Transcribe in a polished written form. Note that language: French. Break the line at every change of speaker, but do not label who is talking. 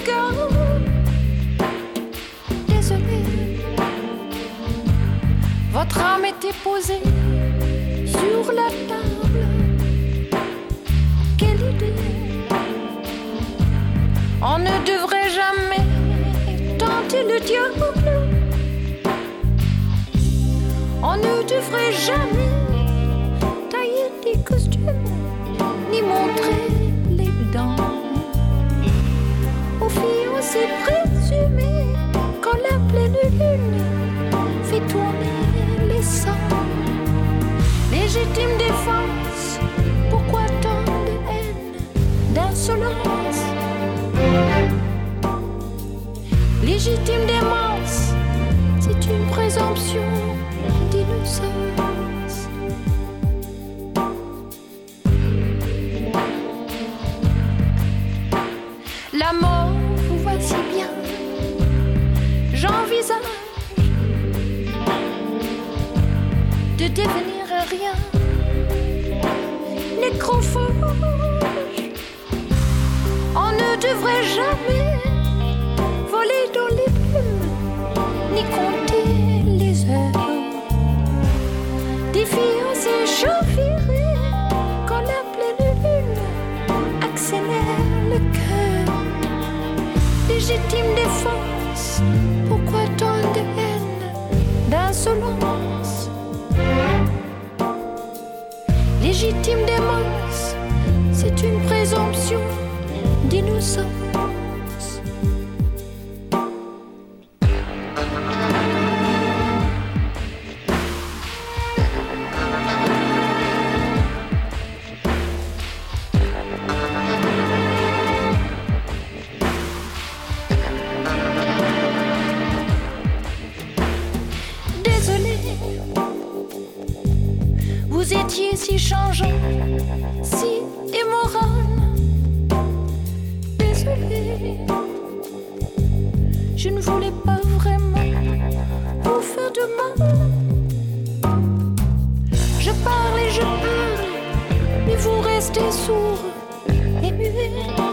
regard. Désolé, votre âme était posée sur la table. Quelle idée! On ne devrait jamais tenter le diable. On ne devrait jamais tailler des costumes ni montrer les dents aux fiancés présumés quand la pleine lune fait tourner les sangs. Légitime défense, pourquoi tant de haine, d'insolence? Légitime démence, c'est une présomption d'innocence. La mort, vous voici bien, j'envisage de devenir un rien. Nécrophage, on ne devrait jamais voler dans les plumes, ni compter les heures. Des fiancés chaufferés quand la pleine lune accélère le cœur. Légitime défense, pourquoi tant de haine, d'insolence? Légitime démence, c'est une présomption d'innocence. Vous étiez si changeant, si immoral. Désolé, je ne voulais pas vraiment vous faire de mal. Je parle et je parle, mais vous restez sourds et muets.